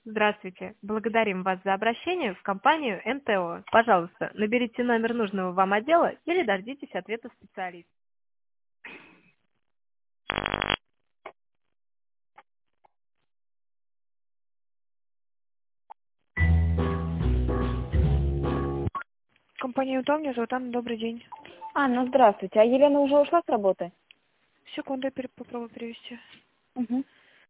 Здравствуйте. Благодарим вас за обращение в компанию НТО. Пожалуйста, наберите номер нужного вам отдела или дождитесь ответа специалиста. Компания УТО, меня зовут Анна, добрый день. Анна, здравствуйте. А Елена уже ушла с работы? Секунду, я попробую перевести. Угу.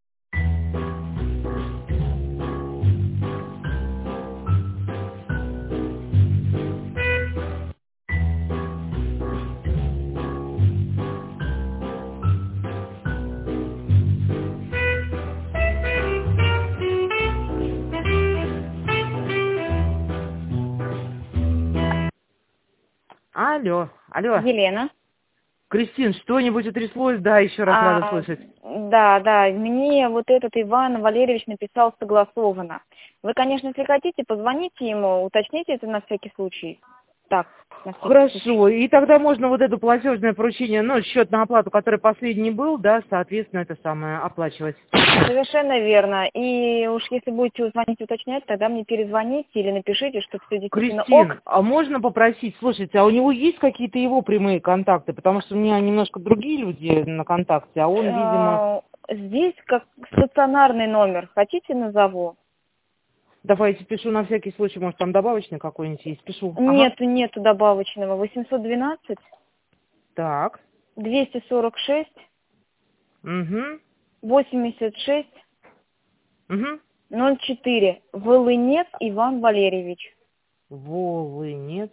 Алло, алло. Елена? Кристин, что-нибудь утряслось? Да, еще раз рада слышать. Да, мне вот этот Иван Валерьевич написал согласованно. Вы, конечно, если хотите, позвоните ему, уточните это на всякий случай. Так, на всякий Хорошо, случай. и тогда можно вот это платежное поручение, ну, счет на оплату, который последний был, да, соответственно, это самое, оплачивать. Совершенно верно. И уж если будете звонить уточнять, тогда мне перезвоните или напишите, что все действительно ок. Кристин, а можно попросить, слушайте, а у него есть какие-то его прямые контакты? Потому что у меня немножко другие люди на контакте, а он, видимо... Здесь как стационарный номер. Хотите, назову? Давайте пишу на всякий случай, может, там добавочный какой-нибудь есть, пишу. Ага. Нету добавочного. 812 Так. 246 Угу. 86 Угу. 04. Волынец Иван Валерьевич. Волынец,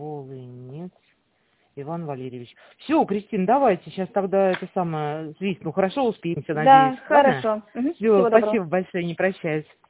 Иван Валерьевич. Все, Кристин, давайте сейчас тогда это самое свистну. Хорошо успеемся, надеюсь. Да, Ладно? хорошо. Угу. Все, Всего доброго. спасибо большое, не прощаюсь.